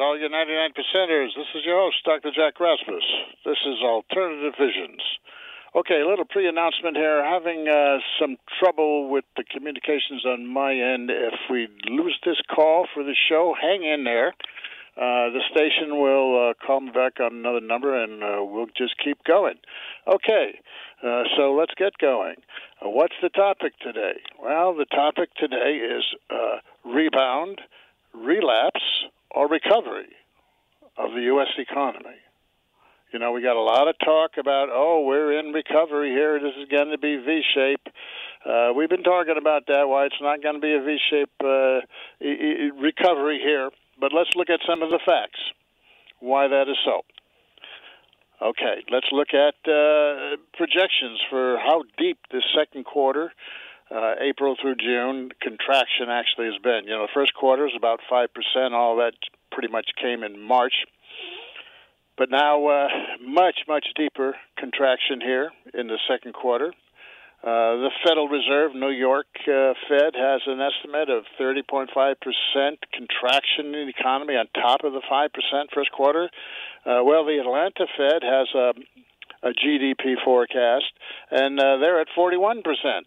all you 99 percenters. This is your host, Dr. Jack Rasmus. This is Alternative Visions. Okay, a little pre-announcement here. Having some trouble with the communications on my end. If we lose this call for the show, hang in there. The station will call me back on another number, and we'll just keep going. Okay, so let's get going. What's the topic today? Well, the topic today is rebound, relapse, or recovery of the U.S. economy. You know, we got a lot of talk about, we're in recovery here. This is going to be V-shape. We've been talking about that, why it's not going to be a V-shape recovery here. But let's look at some of the facts, why that is so. Okay, let's look at projections for how deep this second quarter, April through June, contraction actually has been. You know, the first quarter is about 5%. All that pretty much came in March. But now much, much deeper contraction here in the second quarter. The Federal Reserve, New York Fed, has an estimate of 30.5% contraction in the economy on top of the 5% first quarter. Well, the Atlanta Fed has a GDP forecast, and they're at 41%.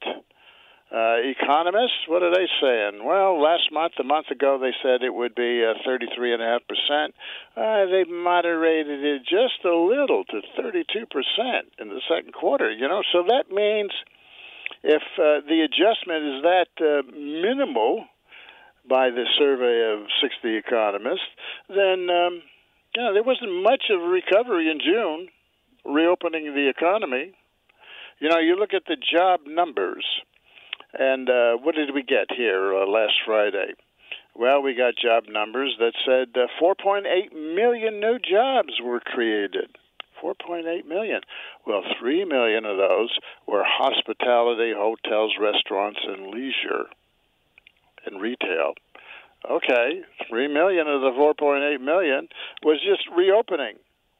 Economists, what are they saying? Well, a month ago, they said it would be 33.5%. They've moderated it just a little to 32% in the second quarter. You know, so that means if the adjustment is that minimal by the survey of 60 economists, then there wasn't much of a recovery in June, reopening the economy. You know, you look at the job numbers. And what did we get here last Friday? Well, we got job numbers that said 4.8 million new jobs were created. 4.8 million. Well, 3 million of those were hospitality, hotels, restaurants, and leisure and retail. Okay, 3 million of the 4.8 million was just reopening.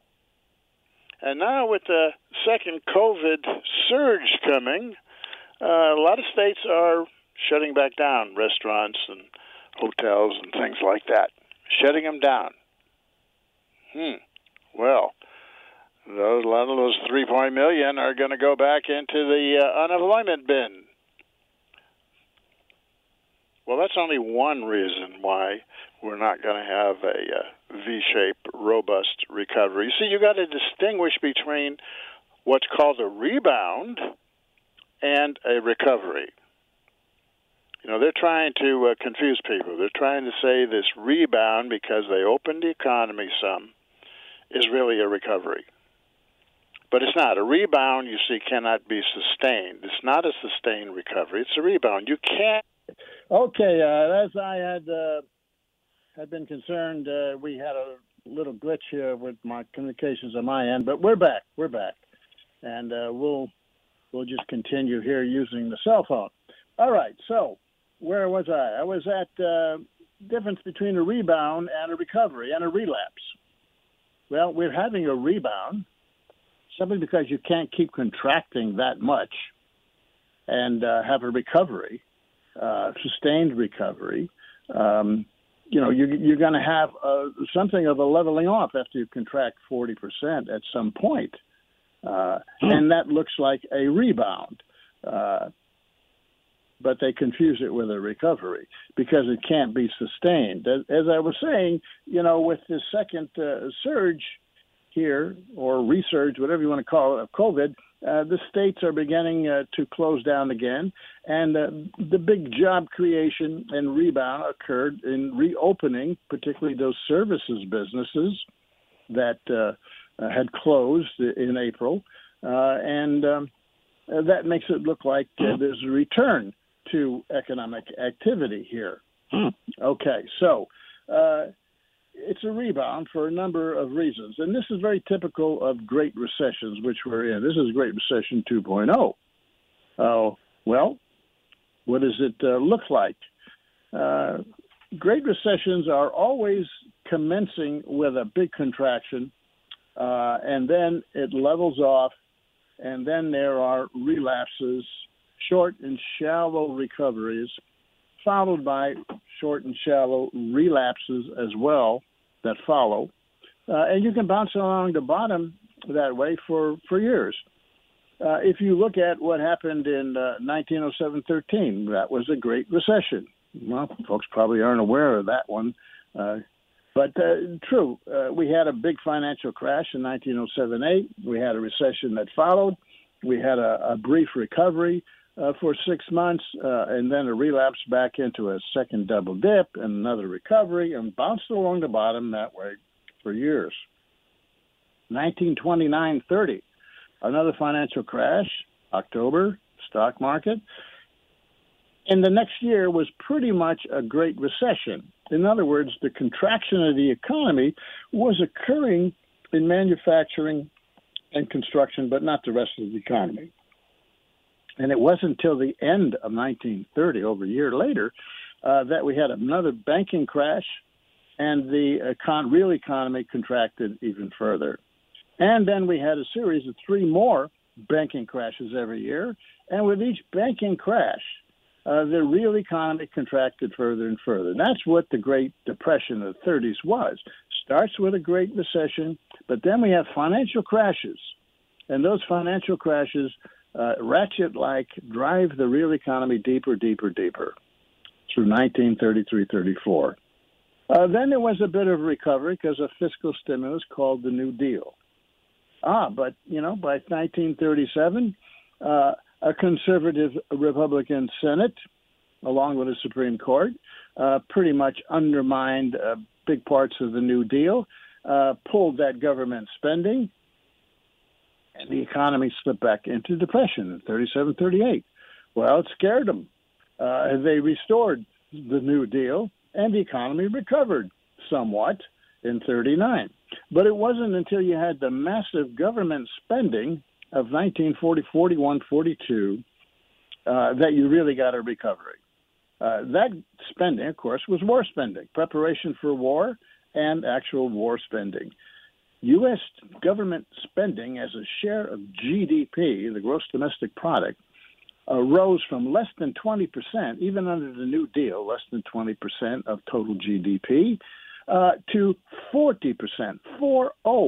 And now with the second COVID surge coming, a lot of states are shutting back down restaurants and hotels and things like that, shutting them down. Well, a lot of those 3 million are going to go back into the unemployment bin. Well, that's only one reason why we're not going to have a V-shaped, robust recovery. See, you got to distinguish between what's called a rebound and a recovery. You know, they're trying to confuse people. They're trying to say this rebound, because they opened the economy some, is really a recovery. But it's not. A rebound, you see, cannot be sustained. It's not a sustained recovery. It's a rebound. You can't. Okay, as I had been concerned, we had a little glitch here with my communications on my end, but we're back. And we'll just continue here using the cell phone. All right, so where was I? I was at difference between a rebound and a recovery and a relapse. Well, we're having a rebound simply because you can't keep contracting that much and have a recovery, sustained recovery. You're going to have something of a leveling off after you contract 40% at some point. And that looks like a rebound. But they confuse it with a recovery because it can't be sustained. As I was saying, with the second surge here, or resurge, whatever you want to call it, of COVID, the states are beginning to close down again. And the big job creation and rebound occurred in reopening, particularly those services businesses that had closed in April, and that makes it look like there's a return to economic activity here. Okay, so it's a rebound for a number of reasons, and this is very typical of great recessions, which we're in. This is Great Recession 2.0. Well, what does it look like? Great recessions are always commencing with a big contraction, and then it levels off, and then there are relapses, short and shallow recoveries, followed by short and shallow relapses as well. that follow. And you can bounce along the bottom that way for years. If you look at what happened in 1907-13, that was a Great Recession. Well, folks probably aren't aware of that one. But true, we had a big financial crash in 1907-8. We had a recession that followed. We had a brief recovery for 6 months, and then a relapse back into a second double dip and another recovery, and bounced along the bottom that way for years. 1929-30, another financial crash, October, stock market. And the next year was pretty much a Great Recession. In other words, the contraction of the economy was occurring in manufacturing and construction, but not the rest of the economy. And it wasn't until the end of 1930, over a year later, that we had another banking crash, and the real economy contracted even further. And then we had a series of 3 more banking crashes every year. And with each banking crash, the real economy contracted further and further. That's what the Great Depression of the 30s was. Starts with a Great Recession, but then we have financial crashes. And those financial crashes, ratchet-like, drive the real economy deeper, deeper, deeper through 1933-34. Then there was a bit of recovery because of fiscal stimulus called the New Deal. But, by 1937, a conservative Republican Senate, along with the Supreme Court, pretty much undermined big parts of the New Deal, pulled that government spending, and the economy slipped back into depression in 37-38. Well, it scared them. They restored the New Deal, and the economy recovered somewhat in 39. But it wasn't until you had the massive government spending of 1940, 41, 42 that you really got a recovery. That spending, of course, was war spending, preparation for war and actual war spending. U.S. government spending as a share of GDP, the gross domestic product, rose from less than 20%, even under the New Deal, less than 20% of total GDP, to 40%, 40%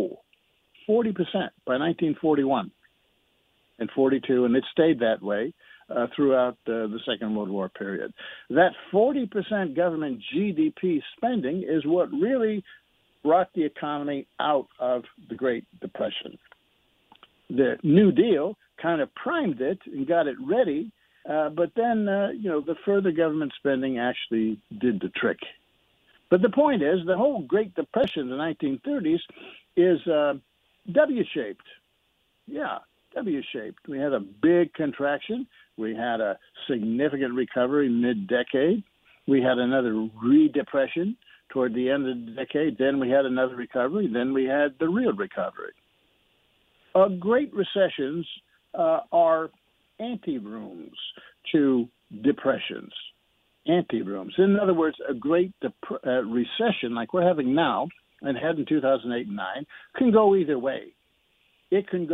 by 1941 and 42, and it stayed that way throughout the Second World War period. That 40% government GDP spending is what really brought the economy out of the Great Depression. The New Deal kind of primed it and got it ready, but then, the further government spending actually did the trick. But the point is, the whole Great Depression in the 1930s is W-shaped. Yeah, W-shaped. We had a big contraction. We had a significant recovery mid-decade. We had another re-depression toward the end of the decade. Then we had another recovery. Then we had the real recovery. Great recessions are anterooms to depressions. Anterooms. In other words, a great recession like we're having now and had in 2008 and 9 can go either way. It can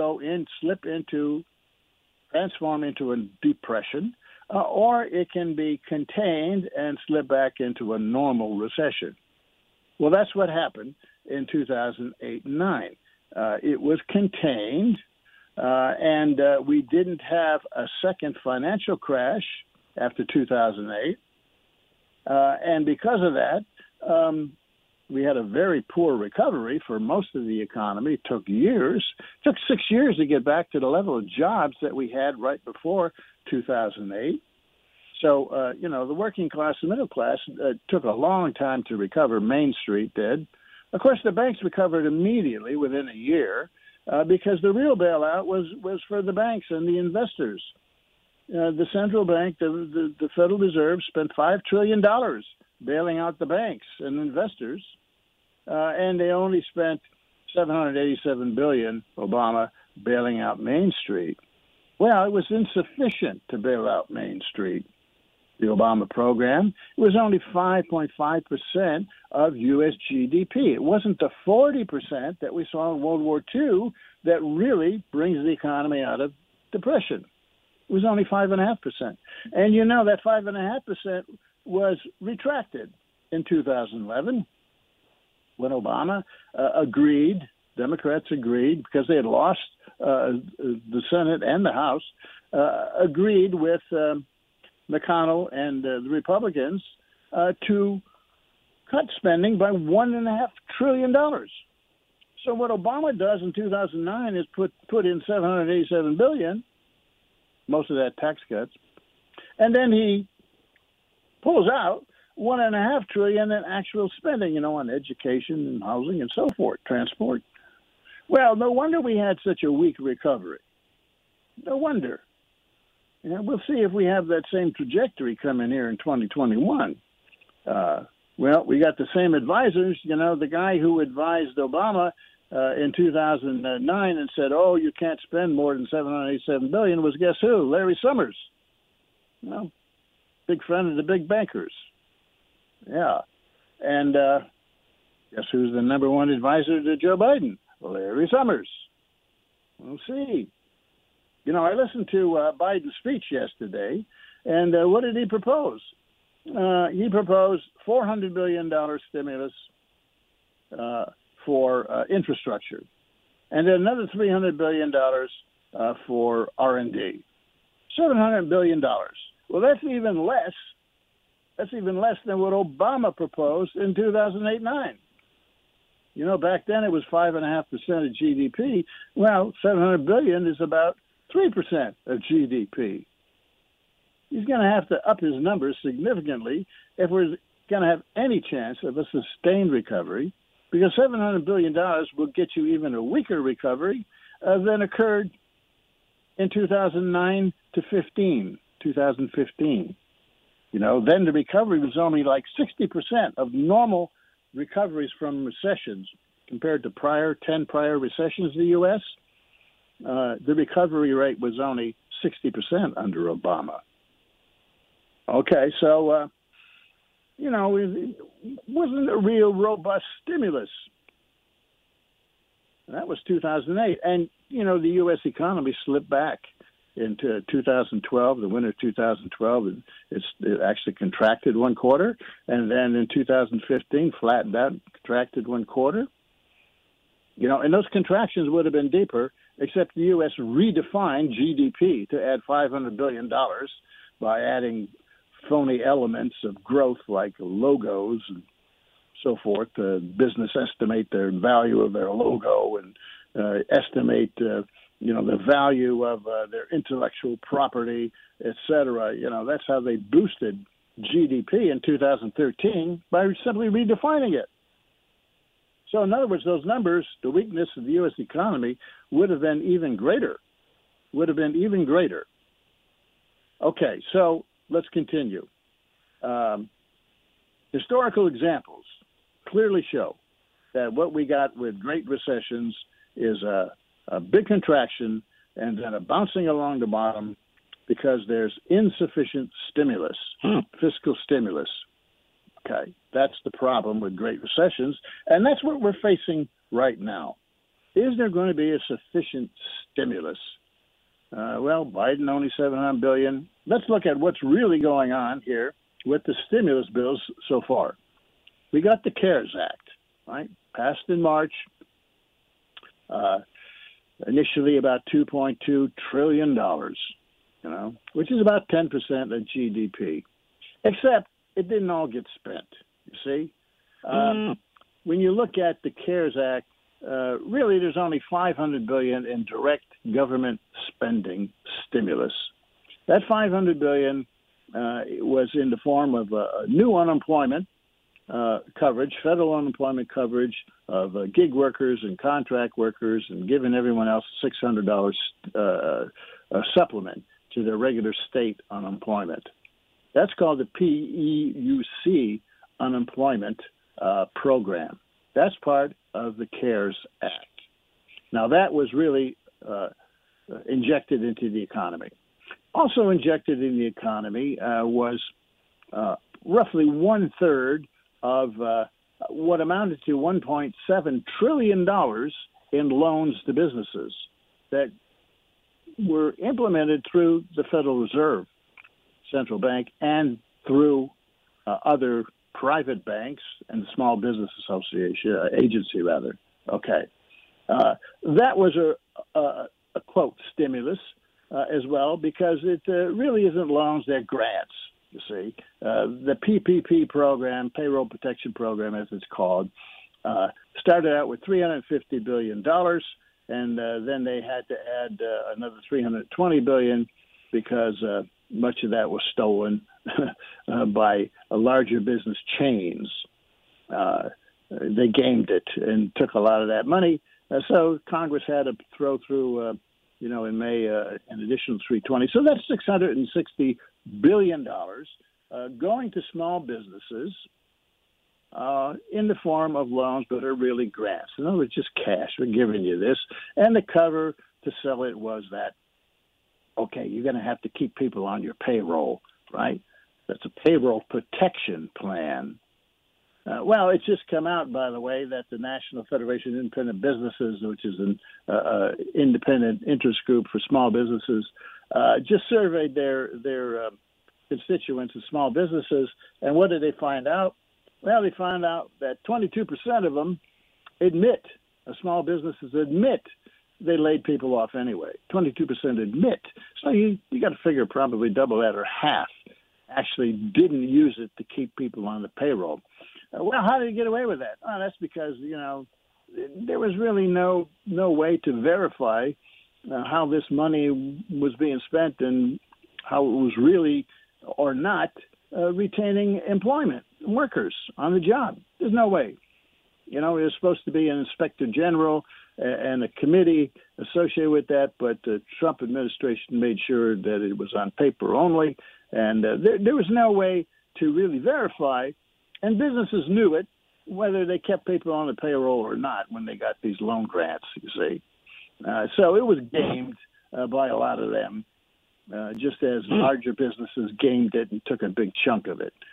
transform into a depression, or it can be contained and slip back into a normal recession. Well, that's what happened in 2008 and 9. It was contained, and we didn't have a second financial crash after 2008. And because of that, we had a very poor recovery for most of the economy. It took years. It took 6 years to get back to the level of jobs that we had right before 2008. So, the working class and middle class took a long time to recover. Main Street did. Of course, the banks recovered immediately within a year because the real bailout was for the banks and the investors. The central bank, the Federal Reserve, spent $5 trillion bailing out the banks and investors, and they only spent $787 billion, Obama, bailing out Main Street. Well, it was insufficient to bail out Main Street, the Obama program. It was only 5.5% of U.S. GDP. It wasn't the 40% that we saw in World War II that really brings the economy out of depression. It was only 5.5%. And that 5.5% was retracted in 2011 when Obama agreed, Democrats agreed, because they had lost the Senate and the House, agreed with McConnell and the Republicans to cut spending by $1.5 trillion. So what Obama does in 2009 is put in $787 billion, most of that tax cuts, and then he pulls out $1.5 trillion in actual spending, on education and housing and so forth, transport. Well, no wonder we had such a weak recovery. No wonder. We'll see if we have that same trajectory coming here in 2021. Well, we got the same advisors. The guy who advised Obama in 2009 and said, "Oh, you can't spend more than $787 billion," was guess who? Larry Summers. Big friend of the big bankers. Yeah, and guess who's the number one advisor to Joe Biden? Larry Summers. We'll see. I listened to Biden's speech yesterday, and what did he propose? He proposed $400 billion stimulus for infrastructure, and then another $300 billion for R&D. $700 billion. Well, that's even less. That's even less than what Obama proposed in 2008-9. Back then it was 5.5% of GDP. Well, $700 billion is about 3% of GDP. He's going to have to up his numbers significantly if we're going to have any chance of a sustained recovery, because $700 billion will get you even a weaker recovery than occurred in 2009 to 2015. Then the recovery was only like 60% of normal recoveries from recessions compared to 10 prior recessions in the U.S. The recovery rate was only 60% under Obama. Okay, so, it wasn't a real robust stimulus. That was 2008. And, the U.S. economy slipped back into 2012, the winter of 2012. It actually contracted one quarter. And then in 2015, flattened out, contracted one quarter. And those contractions would have been deeper, except the U.S. redefined GDP to add $500 billion by adding phony elements of growth like logos and so forth. Business estimate their value of their logo and estimate, the value of their intellectual property, et cetera. That's how they boosted GDP in 2013 by simply redefining it. So in other words, those numbers, the weakness of the U.S. economy would have been even greater. Okay, so let's continue. Historical examples clearly show that what we got with great recessions is a big contraction and then a bouncing along the bottom because there's insufficient stimulus, fiscal stimulus. Okay, that's the problem with great recessions, and that's what we're facing right now. Is there going to be a sufficient stimulus? Well, Biden only $700 billion. Let's look at what's really going on here with the stimulus bills so far. We got the CARES Act, right? Passed in March. Initially about $2.2 trillion, which is about 10% of GDP. Except it didn't all get spent, you see. When you look at the CARES Act, really there's only $500 billion in direct government spending stimulus. That $500 billion was in the form of new unemployment coverage, federal unemployment coverage of gig workers and contract workers, and giving everyone else $600 supplement to their regular state unemployment. That's called the PEUC unemployment program. That's part of the CARES Act. Now, that was really injected into the economy. Also injected in the economy was roughly one-third of what amounted to $1.7 trillion in loans to businesses that were implemented through the Federal Reserve Central Bank and through other private banks and the Small Business Association agency, rather. Okay, that was a quote stimulus as well, because it really isn't loans; they're grants. You see, the PPP program, Payroll Protection Program, as it's called, started out with $350 billion, and then they had to add another $320 billion because much of that was stolen by larger business chains. They gamed it and took a lot of that money. So Congress had to throw through, in May, an additional $320. So that's $660 billion going to small businesses in the form of loans, but are really grants. In other words, just cash. We're giving you this. And the cover to sell it was that, okay, you're going to have to keep people on your payroll, right? That's a payroll protection plan. Well, it's just come out, by the way, that the National Federation of Independent Businesses, which is an independent interest group for small businesses, just surveyed their constituents of small businesses. And what did they find out? Well, they found out that 22% of them small businesses admit they laid people off anyway. 22% admit. So you got to figure probably double that, or half actually didn't use it to keep people on the payroll. Well, how did he get away with that? Oh, that's because, there was really no way to verify how this money was being spent and how it was really or not retaining employment, workers on the job. There's no way. It was supposed to be an inspector general and a committee associated with that, but the Trump administration made sure that it was on paper only, and there was no way to really verify. And businesses knew it, whether they kept people on the payroll or not when they got these loan grants, you see. So it was gamed by a lot of them, just as larger businesses gamed it and took a big chunk of it.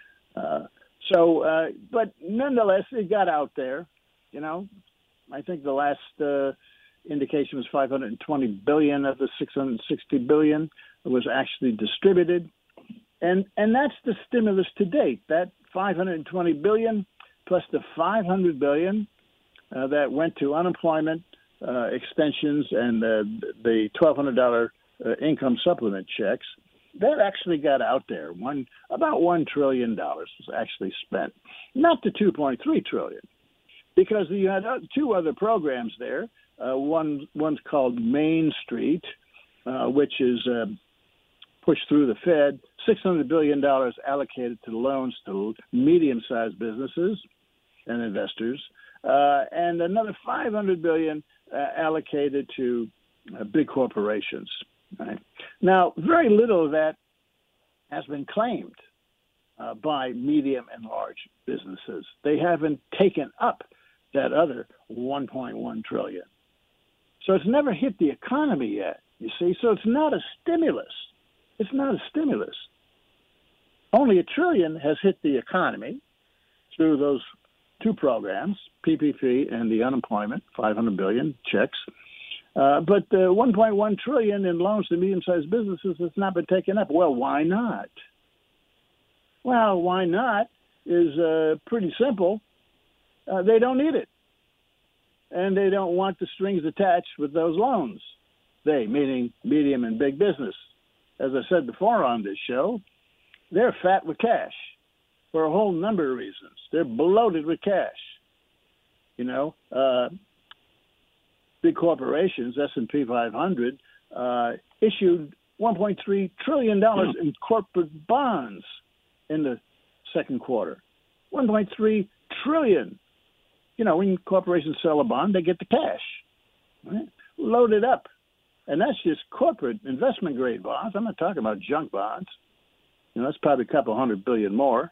But nonetheless, it got out there. I think the last indication was $520 billion of the $660 billion was actually distributed. And that's the stimulus to date, that $520 billion plus the $500 billion that went to unemployment extensions and the $1,200 income supplement checks. That actually got out there. About $1 trillion was actually spent, not the $2.3 trillion, because you had two other programs there. One's called Main Street, which is pushed through the Fed, $600 billion allocated to loans to medium-sized businesses and investors, and another $500 billion allocated to big corporations. Right? Now, very little of that has been claimed by medium and large businesses. They haven't taken up that other $1.1 trillion. So it's never hit the economy yet, you see. So it's not a stimulus. It's not a stimulus. Only $1 trillion has hit the economy through those two programs, PPP and the unemployment, $500 billion checks. But the $1.1 trillion in loans to medium-sized businesses has not been taken up. Well, why not? Well, why not is pretty simple. They don't need it. And they don't want the strings attached with those loans. They, meaning medium and big business. As I said before on this show, they're fat with cash for a whole number of reasons. They're bloated with cash. Big corporations, S&P 500, issued $1.3 trillion in corporate bonds in the second quarter. $1.3 trillion. When corporations sell a bond, they get the cash, right? Loaded up. And that's just corporate investment-grade bonds. I'm not talking about junk bonds. That's probably a couple $100 billion more.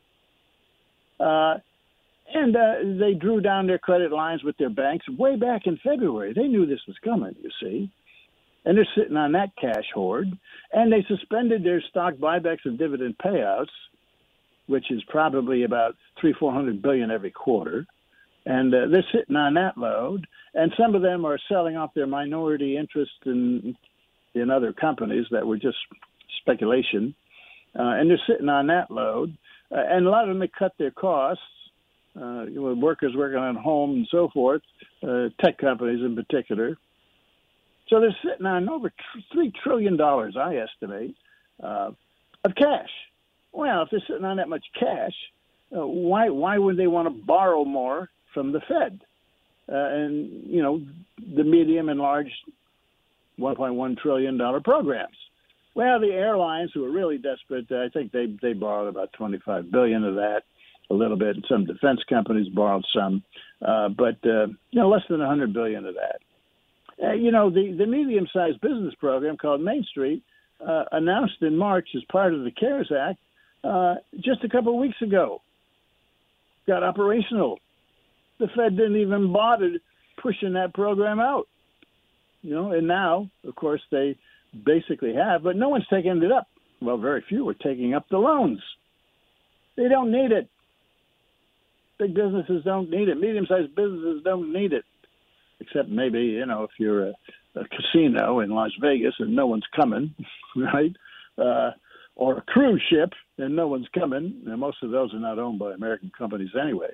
And they drew down their credit lines with their banks way back in February. They knew this was coming, you see. And they're sitting on that cash hoard. And they suspended their stock buybacks and dividend payouts, which is probably about $300-400 billion every quarter. And they're sitting on that load. And some of them are selling off their minority interest in other companies that were just speculation. And they're sitting on that load. and a lot of them have cut their costs. Workers working on home and so forth, tech companies in particular. So they're sitting on over $3 trillion, I estimate, of cash. Well, if they're sitting on that much cash, why would they want to borrow more from the Fed? And, the medium and large $1.1 trillion programs. Well, the airlines who are really desperate, I think they borrowed about $25 billion of that, a little bit, and some defense companies borrowed some, but less than $100 billion of that. The medium-sized business program called Main Street announced in March as part of the CARES Act just a couple of weeks ago. Got operational. The Fed didn't even bother pushing that program out. And now, of course, they basically have, but no one's taking it up. Well, very few are taking up the loans. They don't need it. Big businesses don't need it. Medium-sized businesses don't need it. Except maybe, if you're a casino in Las Vegas and no one's coming, right? Or a cruise ship and no one's coming. And most of those are not owned by American companies anyway.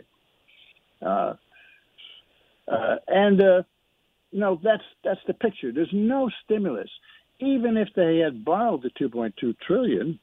That's the picture. There's no stimulus. Even if they had borrowed the $2.2 trillion,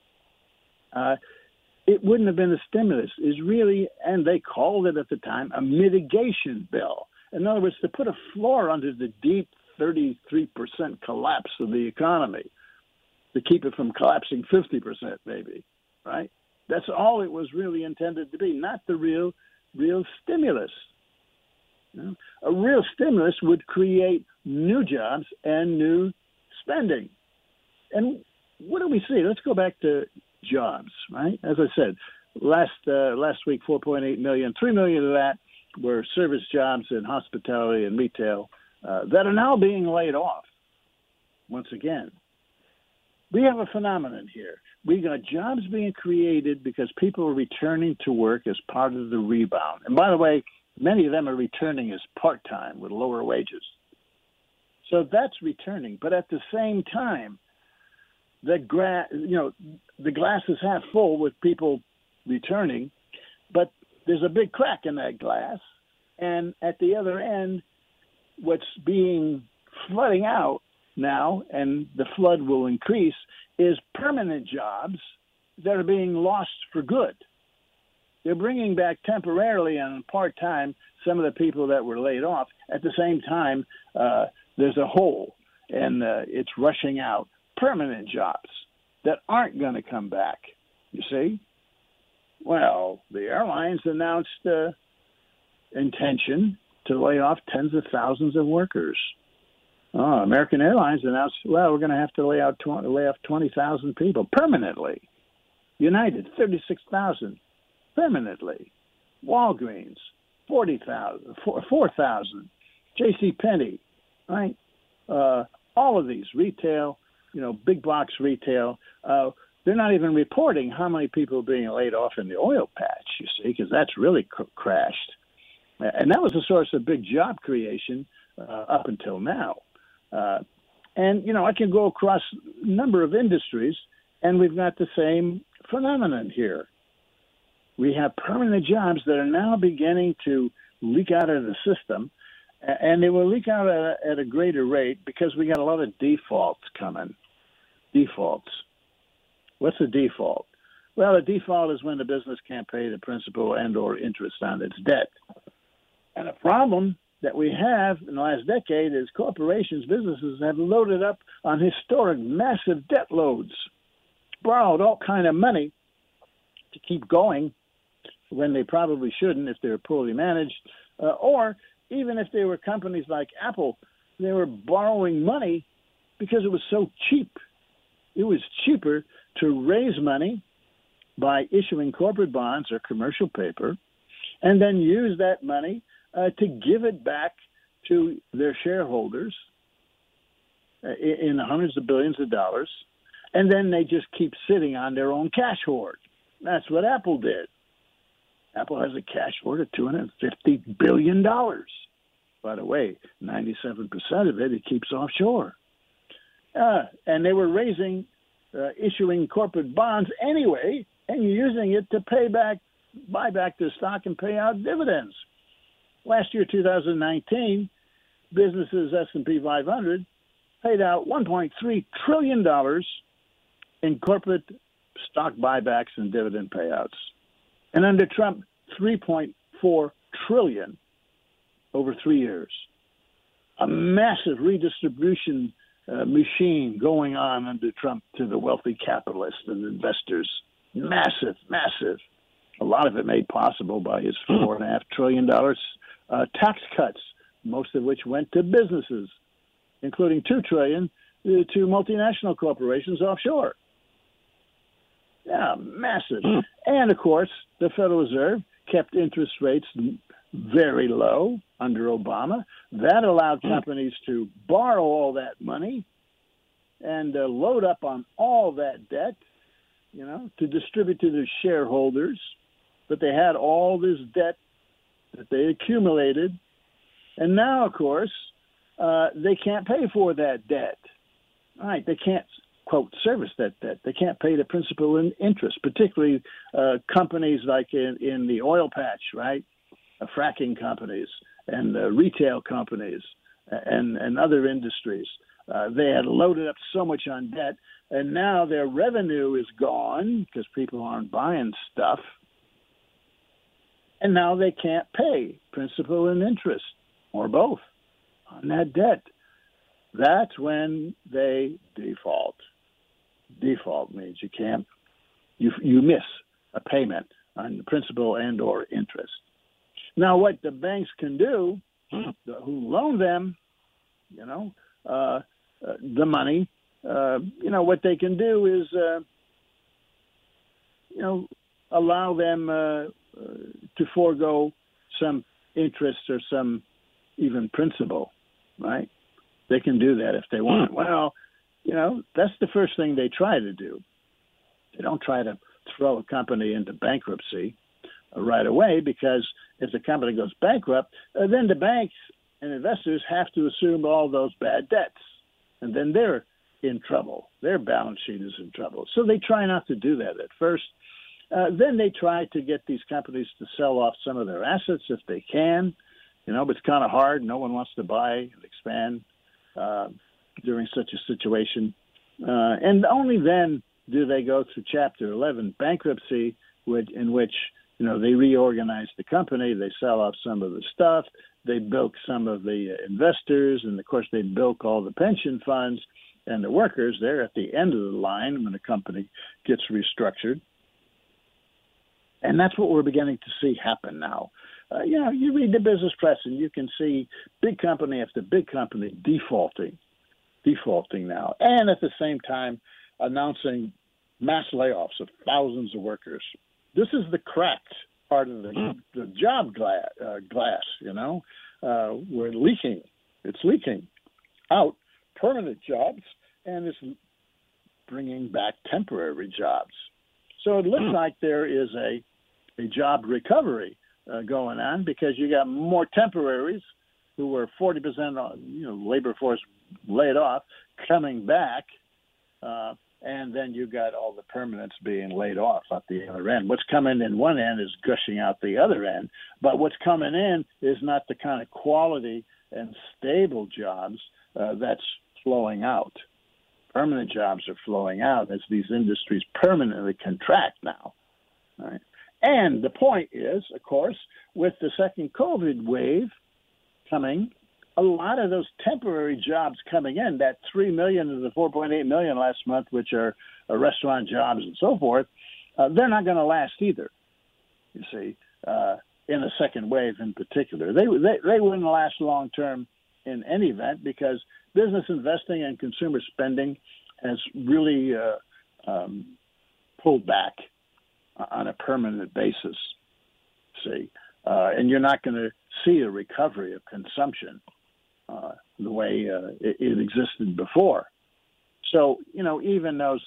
it wouldn't have been a stimulus. It's really, and they called it at the time, a mitigation bill. In other words, to put a floor under the deep 33% collapse of the economy, to keep it from collapsing 50% maybe, right? That's all it was really intended to be, not the real stimulus. A real stimulus would create new jobs and new spending. And what do we see? Let's go back to jobs, right? As I said, last week, 4.8 million, 3 million of that were service jobs in hospitality and retail that are now being laid off. Once again, we have a phenomenon here. We got jobs being created because people are returning to work as part of the rebound. And by the way, many of them are returning as part-time with lower wages. So that's returning. But at the same time, the glass is half full with people returning, but there's a big crack in that glass. And at the other end, what's being flooding out now, and the flood will increase, is permanent jobs that are being lost for good. They're bringing back temporarily and part-time some of the people that were laid off. At the same time, there's a hole, and it's rushing out permanent jobs that aren't going to come back, you see? Well, the airlines announced intention to lay off tens of thousands of workers. American Airlines announced, we're going to have to lay off 20,000 people permanently. United, 36,000 permanently. Walgreens, 4,000. JCPenney, right? All of these retail, big box retail, they're not even reporting how many people are being laid off in the oil patch, you see, because that's really crashed. And that was a source of big job creation up until now. And I can go across a number of industries, and we've got the same phenomenon here. We have permanent jobs that are now beginning to leak out of the system, and they will leak out at a greater rate because we got a lot of defaults coming. Defaults. What's a default? Well, a default is when the business can't pay the principal and or interest on its debt. And a problem that we have in the last decade is corporations, businesses have loaded up on historic massive debt loads, borrowed all kind of money to keep going when they probably shouldn't if they're poorly managed, or even if they were companies like Apple, they were borrowing money because it was so cheap. It was cheaper to raise money by issuing corporate bonds or commercial paper and then use that money to give it back to their shareholders in hundreds of billions of dollars, and then they just keep sitting on their own cash hoard. That's what Apple did. Apple has a cash hoard of $250 billion. By the way, 97% of it keeps offshore. And they were issuing corporate bonds anyway and you're using it to buy back their stock and pay out dividends. Last year, 2019, businesses S&P 500 paid out $1.3 trillion in corporate stock buybacks and dividend payouts. And under Trump, $3.4 trillion over 3 years. A massive redistribution machine going on under Trump to the wealthy capitalists and investors. Massive, massive. A lot of it made possible by his $4.5 trillion tax cuts, most of which went to businesses, including $2 trillion to multinational corporations offshore. Yeah, massive. And, of course, the Federal Reserve kept interest rates very low under Obama. That allowed companies to borrow all that money and load up on all that debt, to distribute to their shareholders. But they had all this debt that they accumulated. And now, of course, they can't pay for that debt. All right, they can't, quote, service that debt. They can't pay the principal and interest, particularly companies like in the oil patch, right? Fracking companies and retail companies and other industries. They had loaded up so much on debt, and now their revenue is gone because people aren't buying stuff. And now they can't pay principal and interest, or both, on that debt. That's when they default. Default means you miss a payment on the principal and or interest. Now, what the banks can do, who loan them, the money, what they can do is, allow them to forego some interest or some even principal, right? They can do that if they want. Well, that's the first thing they try to do. They don't try to throw a company into bankruptcy right away, because if the company goes bankrupt, then the banks and investors have to assume all those bad debts, and then they're in trouble. Their balance sheet is in trouble. So they try not to do that at first. Then they try to get these companies to sell off some of their assets if they can, but it's kind of hard. No one wants to buy and expand during such a situation. And only then do they go through Chapter 11 bankruptcy, in which they reorganize the company, they sell off some of the stuff, they bilk some of the investors, and, of course, they bilk all the pension funds and the workers. They're at the end of the line when a company gets restructured. And that's what we're beginning to see happen now. You read the business press and you can see big company after big company defaulting now, and at the same time announcing mass layoffs of thousands of workers. This is the cracked part of the job glass, we're leaking. It's leaking out permanent jobs, and it's bringing back temporary jobs. So it looks like there is a job recovery going on, because you got more temporaries who were 40% labor force laid off coming back, and then you got all the permanents being laid off at the other end. What's coming in one end is gushing out the other end, but what's coming in is not the kind of quality and stable jobs that's flowing out. Permanent jobs are flowing out as these industries permanently contract now. Right? And the point is, of course, with the second COVID wave coming, a lot of those temporary jobs coming in, that 3 million of the 4.8 million last month, which are restaurant jobs and so forth, they're not going to last either, you see, in a second wave in particular. They wouldn't last long term in any event, because business investing and consumer spending has really pulled back on a permanent basis, see. And you're not going to see a recovery of consumption the way it existed before. So, even those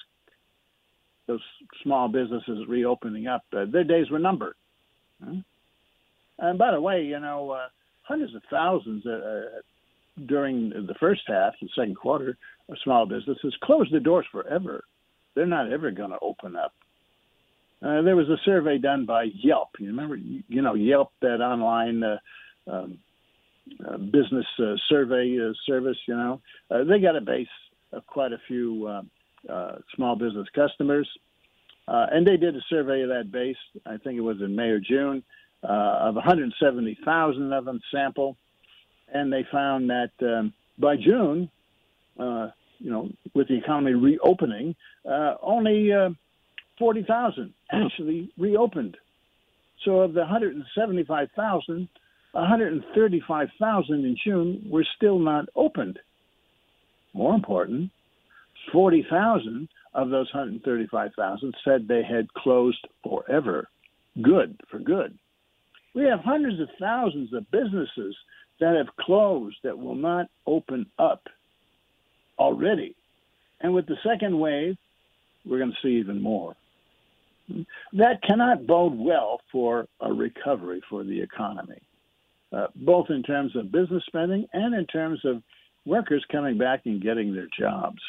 small businesses reopening up, their days were numbered. And by the way, hundreds of thousands during the first half, the second quarter, of small businesses closed their doors forever. They're not ever going to open up. There was a survey done by Yelp. You remember, Yelp, that online business survey service. They got a base of quite a few small business customers, and they did a survey of that base. I think it was in May or June, of 170,000 of them sample, and they found that by June, with the economy reopening, only 40,000 actually reopened. So of the 175,000, 135,000 in June were still not opened. More important, 40,000 of those 135,000 said they had closed forever, for good. We have hundreds of thousands of businesses that have closed that will not open up already. And with the second wave, we're going to see even more. That cannot bode well for a recovery for the economy, both in terms of business spending and in terms of workers coming back and getting their jobs.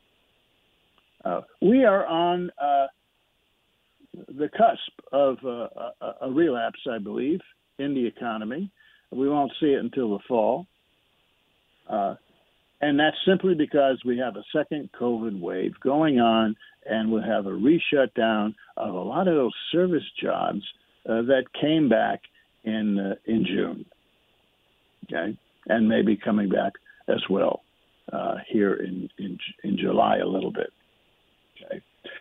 We are on the cusp of a relapse, I believe, in the economy. We won't see it until the fall. And that's simply because we have a second COVID wave going on, and we'll have a re-shutdown of a lot of those service jobs that came back in June, okay, and maybe coming back as well here in July a little bit, okay.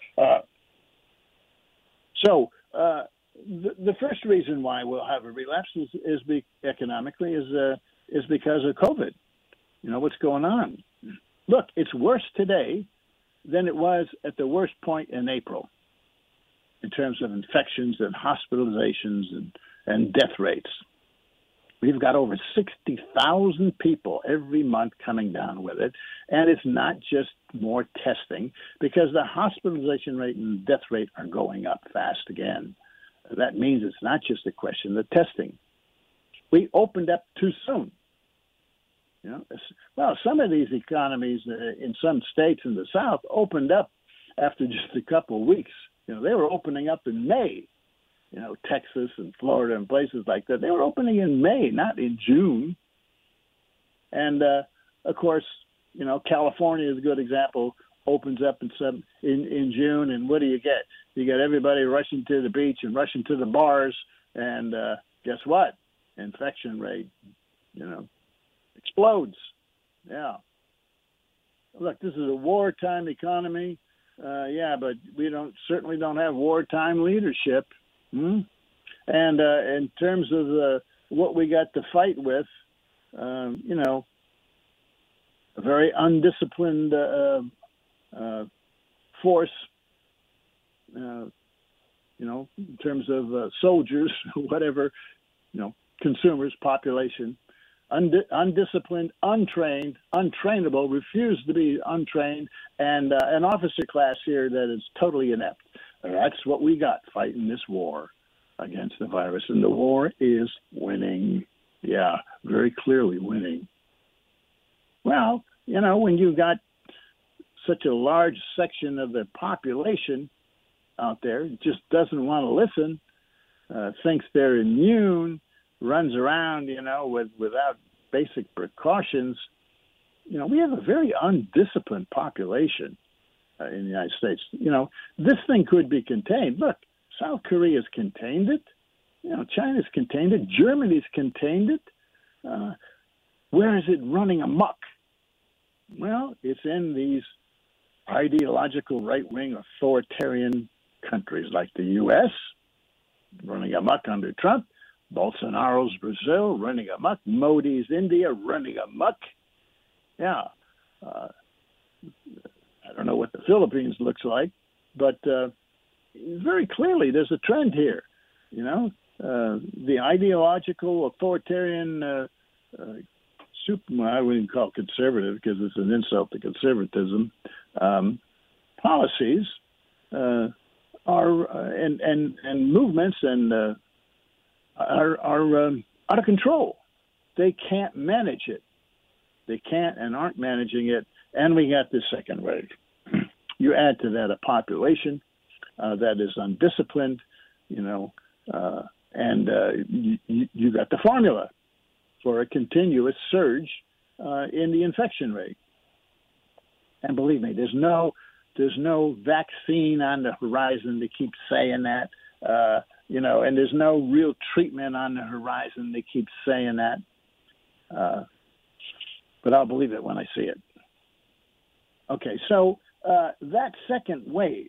So the first reason why we'll have a relapse is economically is because of COVID. What's going on? Look, it's worse today than it was at the worst point in April in terms of infections and hospitalizations and death rates. We've got over 60,000 people every month coming down with it, and it's not just more testing, because the hospitalization rate and death rate are going up fast again. That means it's not just a question of testing. We opened up too soon. Well, some of these economies in some states in the South opened up after just a couple of weeks. They were opening up in May. Texas and Florida and places like that. They were opening in May, not in June. And, of course, California is a good example, opens up in June, and what do you get? You get everybody rushing to the beach and rushing to the bars, and guess what? Infection rate, explodes. Yeah. Look, this is a wartime economy. But we certainly don't have wartime leadership. And in terms of what we got to fight with, a very undisciplined force, in terms of soldiers, whatever, consumers, population, undisciplined, untrained, untrainable, refuse to be untrained, and an officer class here that is totally inept. That's what we got fighting this war against the virus. And the war is winning. Yeah, very clearly winning. Well, when you've got such a large section of the population out there just doesn't want to listen, thinks they're immune, runs around, without basic precautions, we have a very undisciplined population in the United States. This thing could be contained. Look, South Korea's contained it. China's contained it. Germany's contained it. Where is it running amok? Well, it's in these ideological right-wing authoritarian countries like the U.S., running amok under Trump, Bolsonaro's Brazil, running amok, Modi's India, running amok. Yeah. I don't know what the Philippines looks like, but very clearly there's a trend here. The ideological authoritarian, I wouldn't call it conservative because it's an insult to conservatism, policies are and movements are out of control. They can't manage it. They can't and aren't managing it. And we got this second wave. You add to that a population that is undisciplined, and you got the formula for a continuous surge in the infection rate. And believe me, there's no vaccine on the horizon to keep saying that, and there's no real treatment on the horizon to keep saying that. But I'll believe it when I see it. Okay, so that second wave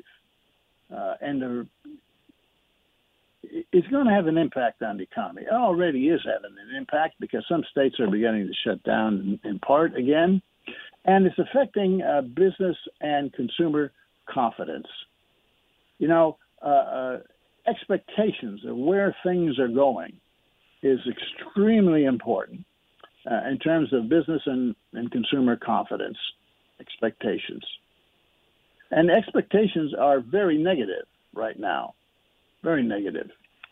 is going to have an impact on the economy. It already is having an impact because some states are beginning to shut down in part again. And it's affecting business and consumer confidence. Expectations of where things are going is extremely important in terms of business and consumer confidence expectations. And expectations are very negative right now, very negative.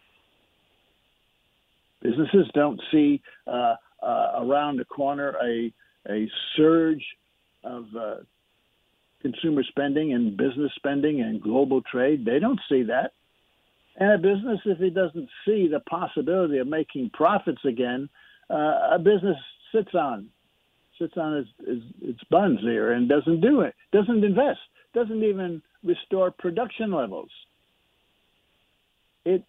Businesses don't see around the corner a surge of consumer spending and business spending and global trade. They don't see that. And a business, if it doesn't see the possibility of making profits again, a business sits on its buns here and doesn't do it, doesn't invest, doesn't even restore production levels. It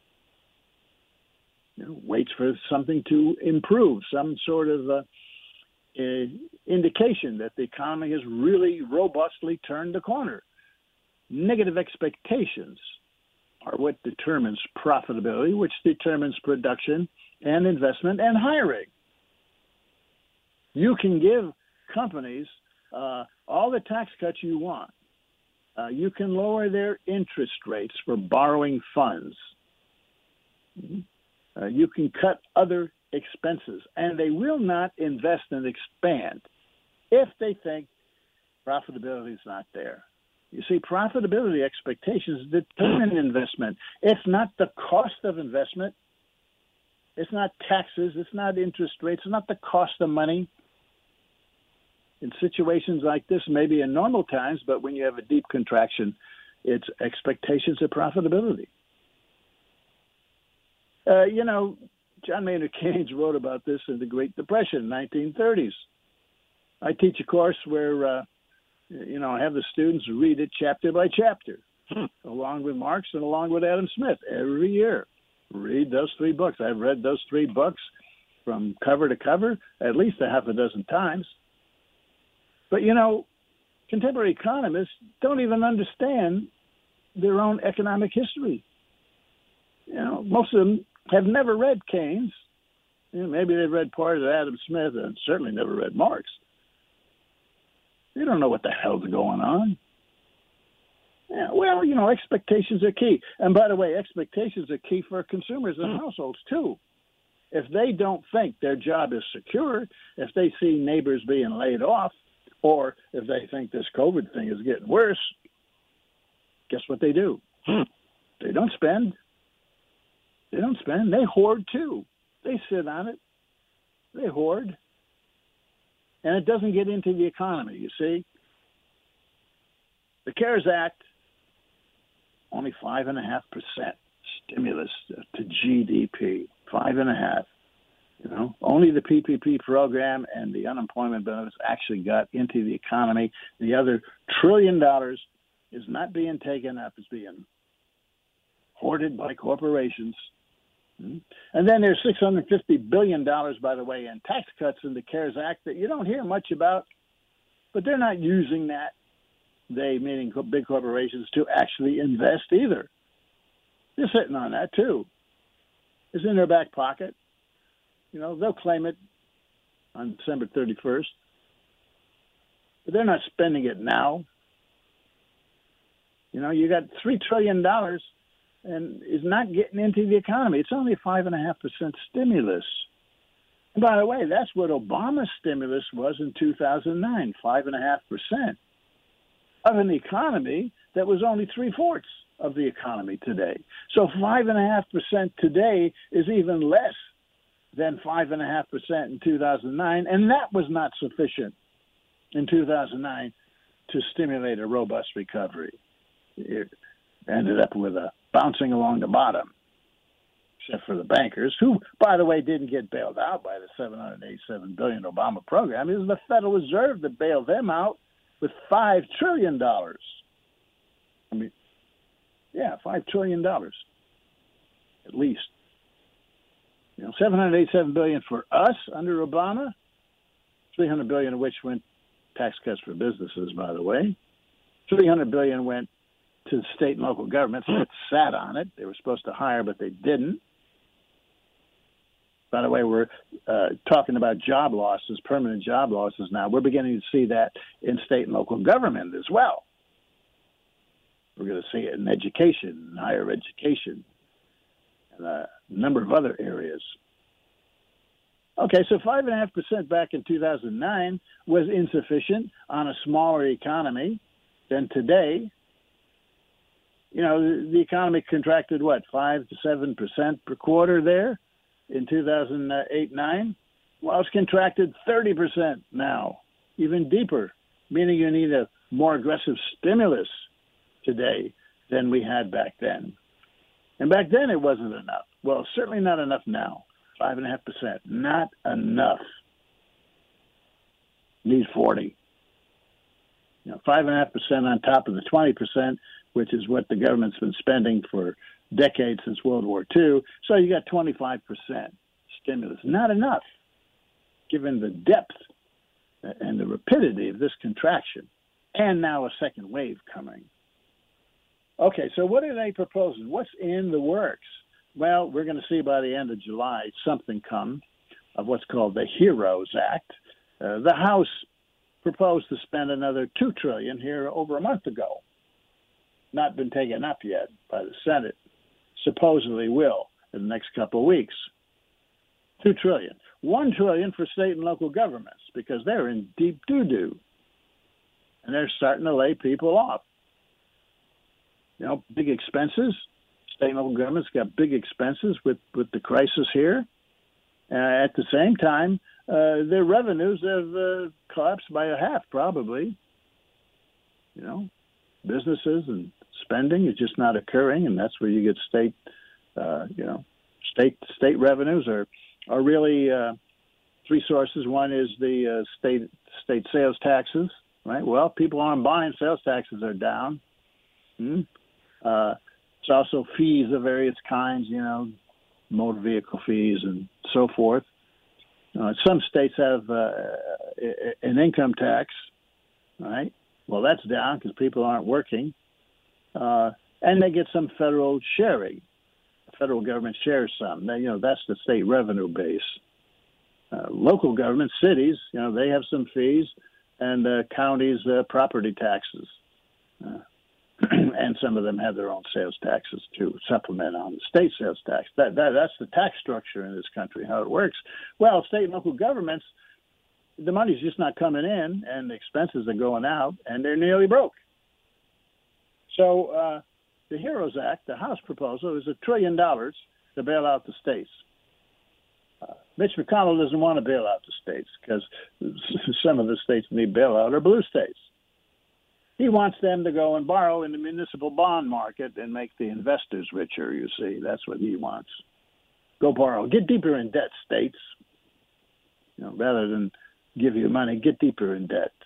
waits for something to improve, some sort of indication that the economy has really robustly turned the corner. Negative expectations are what determines profitability, which determines production and investment and hiring. You can give companies all the tax cuts you want. You can lower their interest rates for borrowing funds. You can cut other expenses, and they will not invest and expand if they think profitability is not there. You see, profitability expectations determine investment. It's not the cost of investment. It's not taxes. It's not interest rates. It's not the cost of money. In situations like this, maybe in normal times, but when you have a deep contraction, it's expectations of profitability. John Maynard Keynes wrote about this in the Great Depression, 1930s. I teach a course where, I have the students read it chapter by chapter, along with Marx and along with Adam Smith every year. Read those 3 books. I've read those 3 books from cover to cover at least a half a dozen times. But, contemporary economists don't even understand their own economic history. Most of them have never read Keynes. Maybe they've read part of Adam Smith and certainly never read Marx. They don't know what the hell's going on. Yeah, well, expectations are key. And by the way, expectations are key for consumers and households, too. If they don't think their job is secure, if they see neighbors being laid off, or if they think this COVID thing is getting worse, guess what they do? They don't spend. They don't spend. They hoard, too. They sit on it. They hoard. And it doesn't get into the economy, you see. The CARES Act, only 5.5% stimulus to GDP, 5.5%. Only the PPP program and the unemployment benefits actually got into the economy. The other $1 trillion is not being taken up; it's being hoarded by corporations. And then there's $650 billion, by the way, in tax cuts in the CARES Act that you don't hear much about, but they're not using that, they meaning big corporations, to actually invest either. They're sitting on that, too. It's in their back pocket. They'll claim it on December 31st, but they're not spending it now. You got $3 trillion and is not getting into the economy. It's only 5.5% stimulus. And by the way, that's what Obama's stimulus was in 2009, 5.5% of an economy that was only 3/4 of the economy today. So 5.5% today is even less than 5.5% in 2009, and that was not sufficient in 2009 to stimulate a robust recovery. ended up with a bouncing along the bottom, except for the bankers, who, by the way, didn't get bailed out by the $787 billion Obama program. It was the Federal Reserve that bailed them out with $5 trillion. I mean, yeah, $5 trillion, at least. You know, $787 billion for us under Obama, $300 billion of which went tax cuts for businesses, by the way. $300 billion went to state and local governments that sat on it. They were supposed to hire, but they didn't. By the way, we're talking about job losses, permanent job losses now. We're beginning to see that in state and local government as well. We're going to see it in education, higher education, and a number of other areas. Okay, so 5.5% back in 2009 was insufficient on a smaller economy than today. You know, the economy contracted, 5 to 7% per quarter there in 2008-9? Well, it's contracted 30% now, even deeper, meaning you need a more aggressive stimulus today than we had back then. And back then it wasn't enough. Well, certainly not enough now. 5.5%, not enough. Need 40. 5.5% on top of the 20%, which is what the government's been spending for decades since World War II. So you got 25% stimulus. Not enough, given the depth and the rapidity of this contraction, and now a second wave coming. Okay, so what are they proposing? What's in the works? Well, we're going to see by the end of July something come of what's called the HEROES Act. The House proposed to spend another $2 trillion here over a month ago. Not been taken up yet by the Senate. Supposedly will in the next couple of weeks. $2 trillion. $1 trillion for state and local governments because they're in deep doo-doo. And they're starting to lay people off. Big expenses. State and local governments got big expenses with the crisis here. At the same time, their revenues have collapsed by a half, probably. Businesses and spending is just not occurring, and that's where you get state revenues are really three sources. One is the state sales taxes, right? Well, people aren't buying, sales taxes are down. It's also fees of various kinds, motor vehicle fees and so forth. Some states have an income tax, right? Well, that's down because people aren't working. And they get some federal sharing. The federal government shares some. That's the state revenue base. Local government, cities, they have some fees, and counties, property taxes. And some of them have their own sales taxes to supplement on the state sales tax. That's the tax structure in this country, how it works. Well, state and local governments, the money's just not coming in, and the expenses are going out, and they're nearly broke. So the HEROES Act, the House proposal, is $1 trillion to bail out the states. Mitch McConnell doesn't want to bail out the states because some of the states that need bailout are blue states. He wants them to go and borrow in the municipal bond market and make the investors richer, you see. That's what he wants. Go borrow. Get deeper in debt, states. Rather than give you money, get deeper in debt.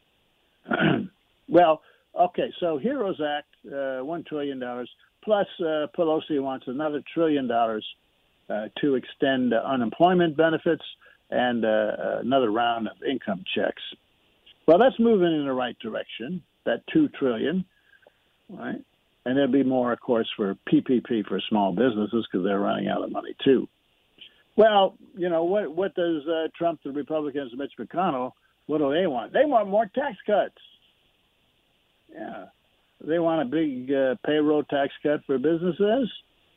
Well, okay, so HEROES Act, $1 trillion, plus Pelosi wants another $1 trillion to extend unemployment benefits and another round of income checks. Well, that's moving in the right direction, that $2 trillion, right? And there'll be more, of course, for PPP for small businesses because they're running out of money, too. Well, what does Trump, the Republicans, and Mitch McConnell, what do they want? They want more tax cuts. Yeah. They want a big payroll tax cut for businesses.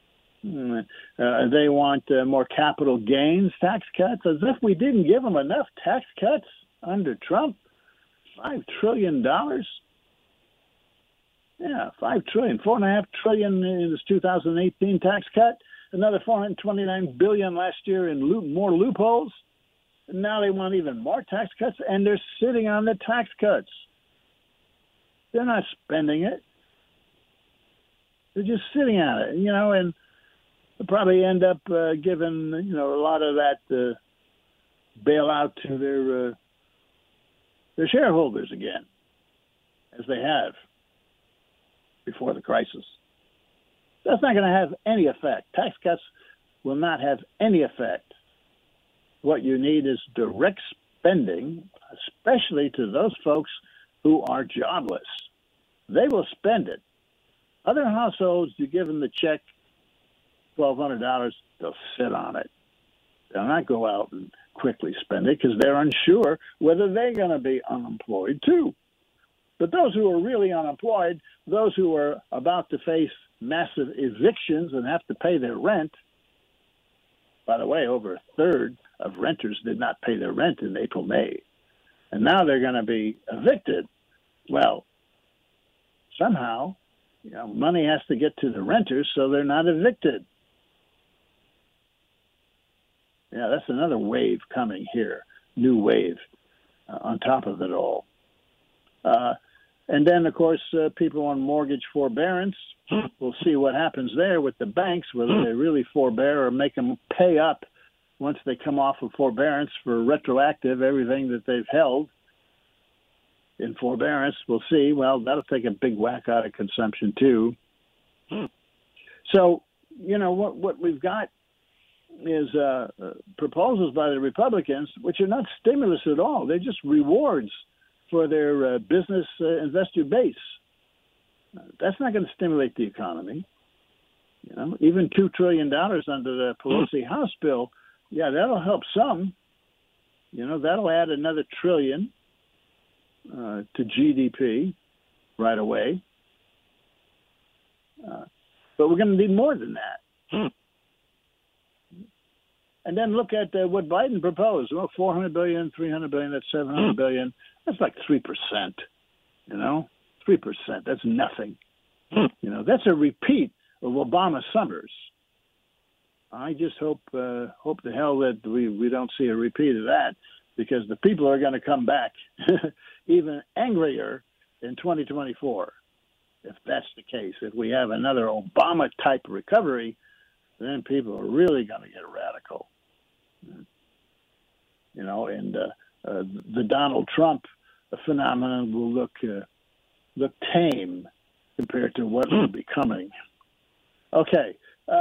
They want more capital gains tax cuts, as if we didn't give them enough tax cuts under Trump. $5 trillion. Yeah, $5 trillion, $4.5 trillion in this 2018 tax cut. Another $429 billion last year in more loopholes. And now they want even more tax cuts, and they're sitting on the tax cuts. They're not spending it. They're just sitting on it, and they'll probably end up giving, a lot of that bailout to their shareholders again, as they have before the crisis. That's not going to have any effect. Tax cuts will not have any effect. What you need is direct spending, especially to those folks who are jobless. They will spend it. Other households, you give them the check, $1,200, they'll sit on it. They'll not go out and quickly spend it because they're unsure whether they're going to be unemployed too. But those who are really unemployed, those who are about to face massive evictions and have to pay their rent, by the way, over a third of renters did not pay their rent in April, May. And now they're going to be evicted. Well, somehow, money has to get to the renters so they're not evicted. Yeah, that's another wave coming here, new wave on top of it all. And then, of course, people on mortgage forbearance, we'll see what happens there with the banks, whether they really forbear or make them pay up once they come off of forbearance for retroactive, everything that they've held in forbearance. We'll see. Well, that'll take a big whack out of consumption, too. So, what we've got is proposals by the Republicans, which are not stimulus at all. They're just rewards for their business investor base. That's not going to stimulate the economy. Even $2 trillion under the Pelosi House bill, yeah, that'll help some. That'll add another $1 trillion to GDP right away. But we're going to need more than that. And then look at what Biden proposed. Well, $400 billion, $300 billion, that's $700 billion. That's like 3%. 3%. That's nothing. That's a repeat of Obama summers. I just hope to hell that we don't see a repeat of that, because the people are going to come back even angrier in 2024. If that's the case, if we have another Obama-type recovery, then people are really going to get radical. And the Donald Trump phenomenon will look tame compared to what will be coming. Okay,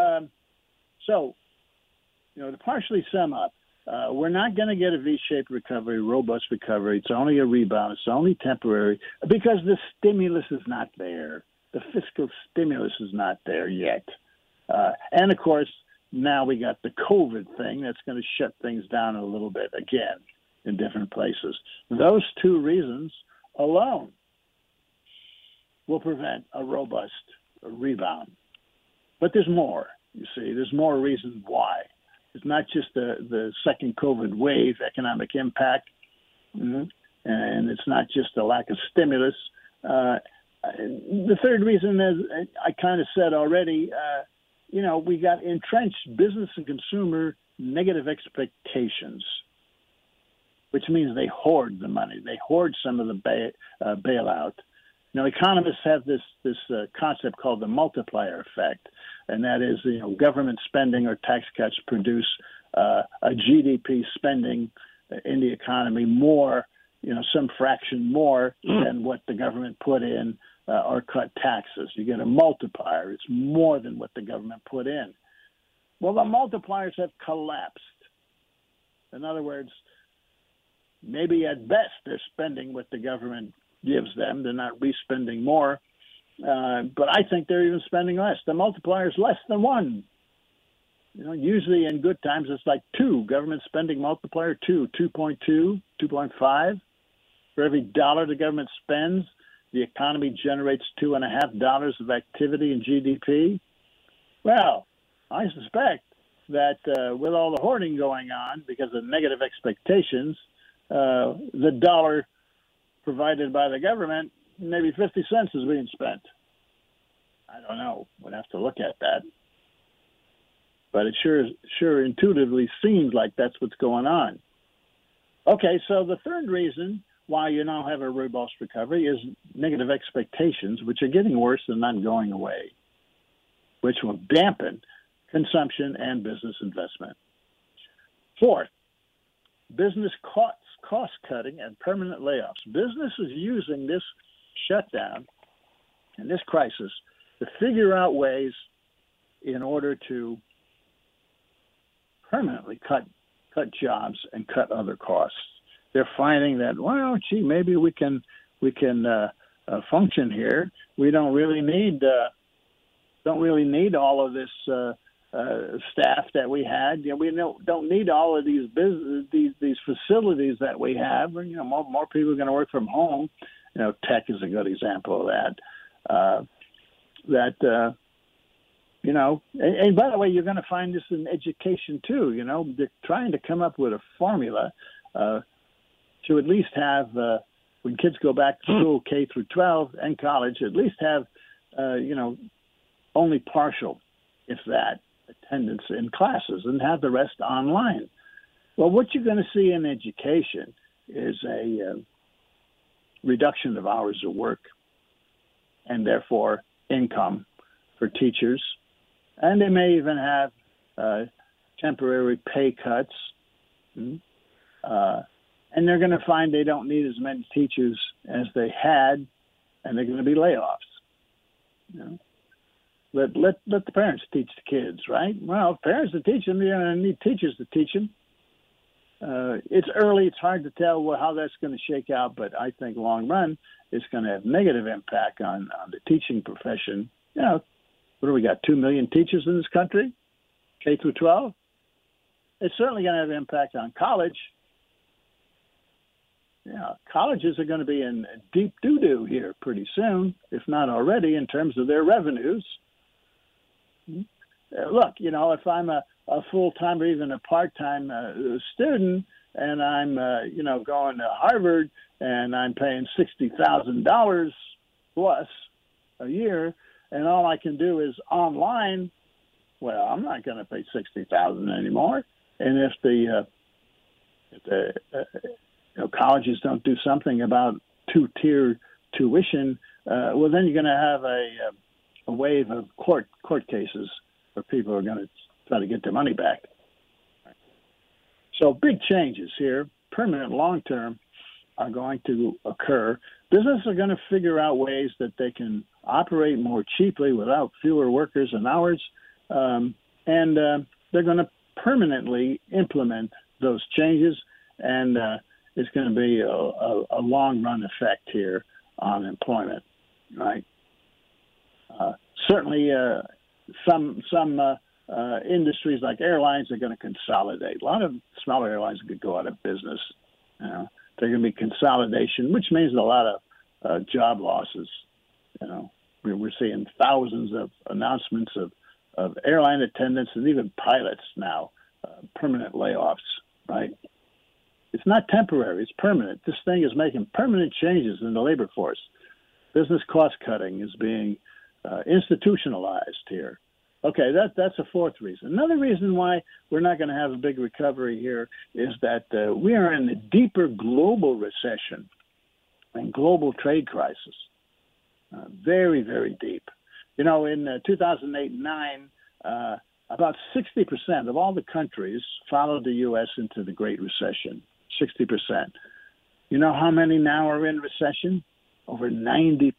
so to partially sum up, we're not going to get a V-shaped recovery, robust recovery. It's only a rebound. It's only temporary because the stimulus is not there. The fiscal stimulus is not there yet. And, of course, now we got the COVID thing that's going to shut things down a little bit again in different places. Those two reasons alone will prevent a robust rebound. But there's more, you see. There's more reasons why. It's not just the second COVID wave economic impact, and it's not just the lack of stimulus. The third reason, as I kind of said already, we got entrenched business and consumer negative expectations, which means they hoard the money. They hoard some of the bailout. Economists have this concept called the multiplier effect, and that is, government spending or tax cuts produce a GDP spending in the economy more, some fraction more than what the government put in or cut taxes. You get a multiplier. It's more than what the government put in. Well, the multipliers have collapsed. In other words, maybe at best they're spending what the government gives them. They're not re-spending more. But I think they're even spending less. The multiplier is less than 1. Usually in good times it's like 2. Government spending multiplier 2, 2.2, 2.5. For every dollar the government spends, the economy generates $2.50 of activity in GDP. Well, I suspect that with all the hoarding going on because of negative expectations, the dollar provided by the government, maybe 50 cents is being spent. I don't know. We'd have to look at that. But it sure intuitively seems like that's what's going on. Okay, so the third reason why you now have a robust recovery is negative expectations, which are getting worse and not going away. which will dampen consumption and business investment. Fourth, business cost cutting and permanent layoffs. Business is using this shutdown and this crisis to figure out ways in order to permanently cut jobs and cut other costs. They're finding that, well, gee, maybe we can function here. We don't really need all of this staff that we had. We don't need all of these facilities that we have. More people are going to work from home. Tech is a good example of that. And by the way, you're going to find this in education too. They're trying to come up with a formula to at least have, when kids go back to school, K through 12 and college, at least have, only partial, if that, attendance in classes and have the rest online. Well, what you're going to see in education is a reduction of hours of work and therefore income for teachers. And they may even have temporary pay cuts. And they're going to find they don't need as many teachers as they had, and they're going to be layoffs. Let the parents teach the kids, right? Well, if parents to teach them, you're going to need teachers to teach them. It's early. It's hard to tell how that's going to shake out, but I think long run, it's going to have negative impact on the teaching profession. What do we got, 2 million teachers in this country, K through 12? It's certainly going to have an impact on college. Colleges are going to be in deep doo-doo here pretty soon, if not already, in terms of their revenues. Look, if I'm a full-time or even a part-time student and I'm, going to Harvard and I'm paying $60,000 plus a year, and all I can do is online, well, I'm not going to pay $60,000 anymore. And if the colleges don't do something about two-tier tuition, well, then you're going to have a wave of court cases where people are going to try to get their money back. So big changes here, permanent, long-term, are going to occur. Businesses are going to figure out ways that they can operate more cheaply without fewer workers and hours, and they're going to permanently implement those changes, and it's going to be a long-run effect here on employment, right? Certainly, some industries like airlines are going to consolidate. A lot of smaller airlines could go out of business. They're going to be consolidation, which means a lot of job losses. We're seeing thousands of announcements of airline attendants and even pilots now, permanent layoffs, right? It's not temporary, it's permanent. This thing is making permanent changes in the labor force. Business cost cutting is being institutionalized here. Okay, that's a fourth reason. Another reason why we're not going to have a big recovery here is that we are in a deeper global recession and global trade crisis. Very, very deep. In 2008 and 2009, about 60% of all the countries followed the U.S. into the Great Recession. 60%. You know how many now are in recession? Over 90%.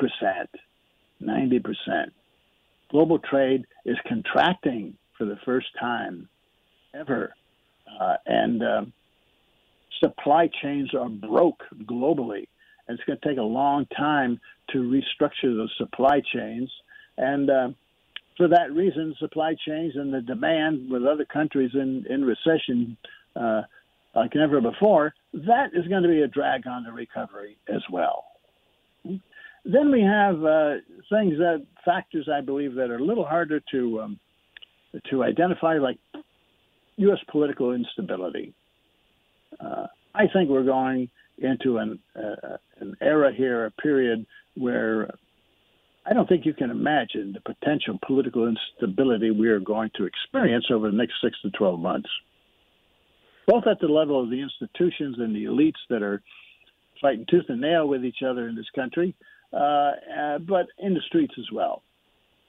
90%. Global trade is contracting for the first time ever. And supply chains are broke globally. And it's going to take a long time to restructure those supply chains. And for that reason, supply chains and the demand with other countries in recession like never before, that is going to be a drag on the recovery as well. Then we have factors, I believe, that are a little harder to identify, like U.S. political instability. I think we're going into an era here, a period where I don't think you can imagine the potential political instability we are going to experience over the next 6 to 12 months, both at the level of the institutions and the elites that are fighting tooth and nail with each other in this country, but in the streets as well.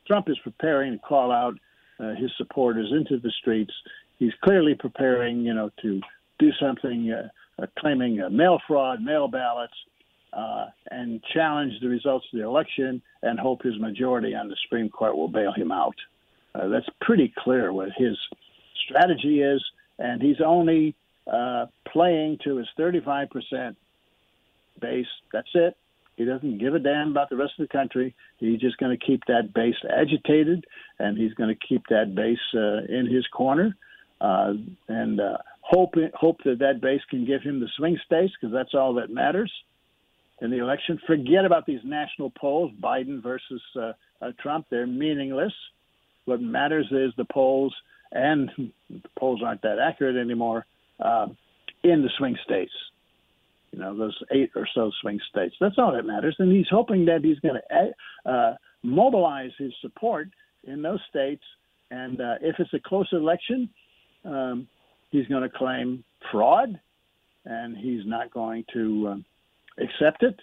Trump is preparing to call out his supporters into the streets. He's clearly preparing, to do something, claiming mail fraud, mail ballots, and challenge the results of the election and hope his majority on the Supreme Court will bail him out. That's pretty clear what his strategy is, and he's only playing to his 35% base. That's it. He doesn't give a damn about the rest of the country. He's just going to keep that base agitated, and he's going to keep that base in his corner, and hope that base can give him the swing states, because that's all that matters in the election. Forget about these national polls, Biden versus Trump. They're meaningless. What matters is the polls, and the polls aren't that accurate anymore, in the swing states. Those 8 or so swing states. That's all that matters. And he's hoping that he's going to mobilize his support in those states. And if it's a close election, he's going to claim fraud, and he's not going to accept it.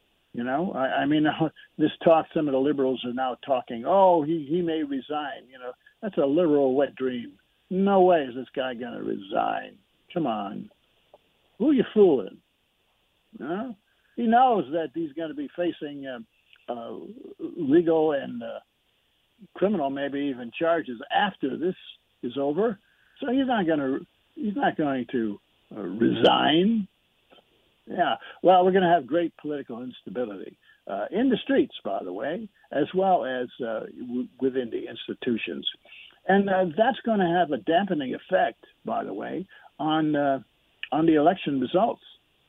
This talk, some of the liberals are now talking, he may resign. That's a liberal wet dream. No way is this guy going to resign. Come on. Who are you fooling? He knows that he's going to be facing legal and criminal, maybe even charges after this is over. So he's not going to resign. Yeah. Well, we're going to have great political instability in the streets, by the way, as well as within the institutions, and that's going to have a dampening effect, by the way, on the election results.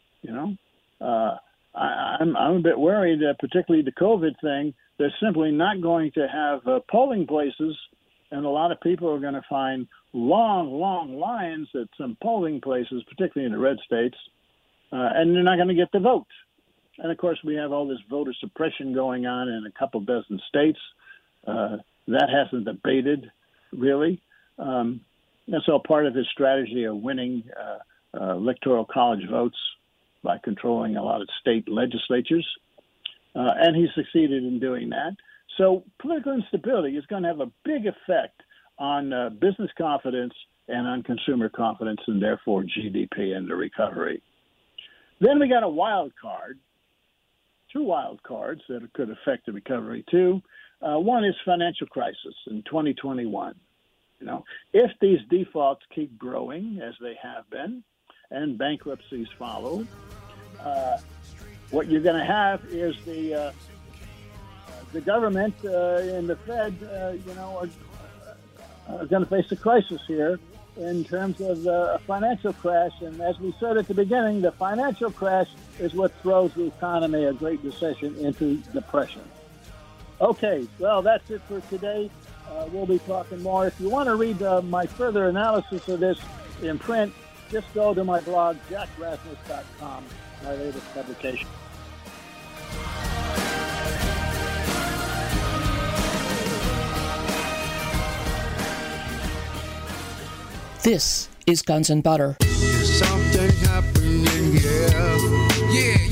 I'm a bit worried, particularly the COVID thing. They're simply not going to have polling places, and a lot of people are going to find long lines at some polling places, particularly in the red states, and they're not going to get the vote. And, of course, we have all this voter suppression going on in a couple dozen states. That hasn't abated, really. And so part of his strategy of winning electoral college votes by controlling a lot of state legislatures, and he succeeded in doing that. So political instability is going to have a big effect on business confidence and on consumer confidence, and therefore GDP and the recovery. Then we got a wild card, 2 wild cards that could affect the recovery too. One is financial crisis in 2021. If these defaults keep growing as they have been, and bankruptcies follow, what you're going to have is the government and the Fed, are going to face a crisis here in terms of a financial crash. And as we said at the beginning, the financial crash is what throws the economy, a great recession, into depression. Okay, well, that's it for today. We'll be talking more. If you want to read my further analysis of this in print, just go to my blog, jackrasmus.com, my latest publication. This is Guns and Butter. There's something happening here. Yeah.